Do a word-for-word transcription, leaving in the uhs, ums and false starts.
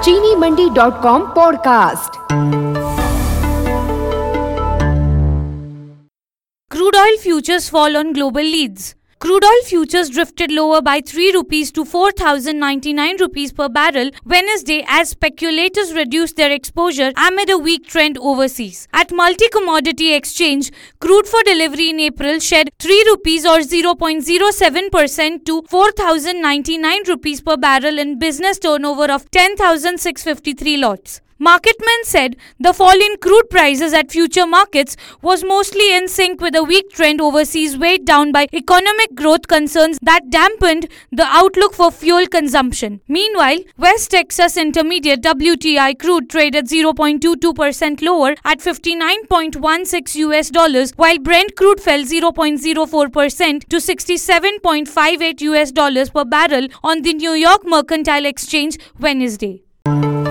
चीनी Mandi dot com podcast. Crude oil futures fall on global leads. Crude oil futures drifted lower by three rupees to four thousand ninety-nine rupees per barrel Wednesday as speculators reduced their exposure amid a weak trend overseas. At Multi-Commodity Exchange, crude for delivery in April shed three rupees or zero point zero seven percent to four thousand ninety-nine rupees per barrel in business turnover of ten thousand six hundred fifty-three lots. Marketmen said the fall in crude prices at future markets was mostly in sync with a weak trend overseas weighed down by economic growth concerns that dampened the outlook for fuel consumption. Meanwhile, West Texas Intermediate W T I crude traded zero point two two percent lower at fifty-nine point one six U S dollars, while Brent crude fell zero point zero four percent to sixty-seven point five eight U S dollars per barrel on the New York Mercantile Exchange Wednesday.